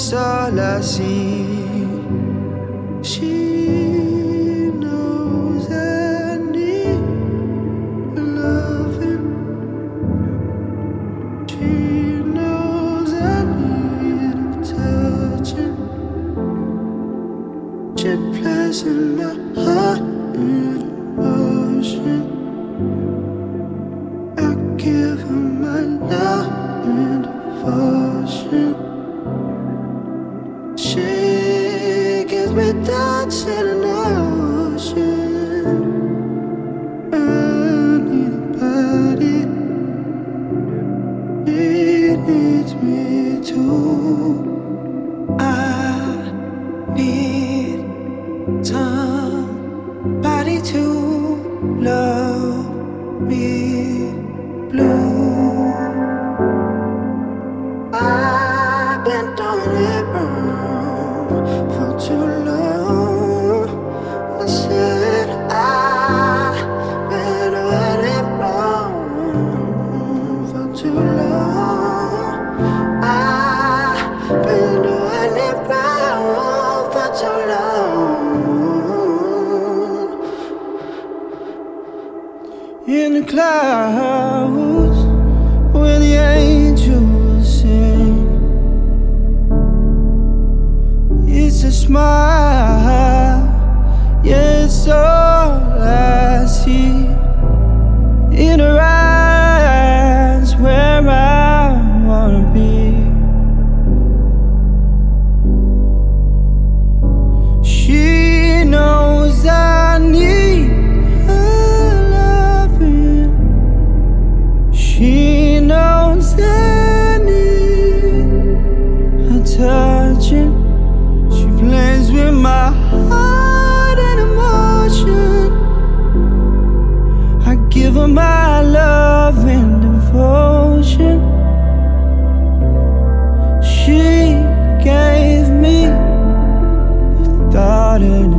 she's all I see. She knows I need loving. She knows I need touching. She plays in my heart with emotion. I give her my love and devotion. She gives me thoughts in an ocean. I need a body. She needs me too. I need somebody to love me blue. I've been doing it wrong for too long. I said I've been doing it wrong for too long. I've been doing it wrong for too long. In the clouds where the angels sing, it's a smile, yeah, it's all I see. In her eyes where I wanna be. She knows I need her loving. She knows I need her touching. She plays with my heart and emotion. I give her my love and devotion. She gave me a thought and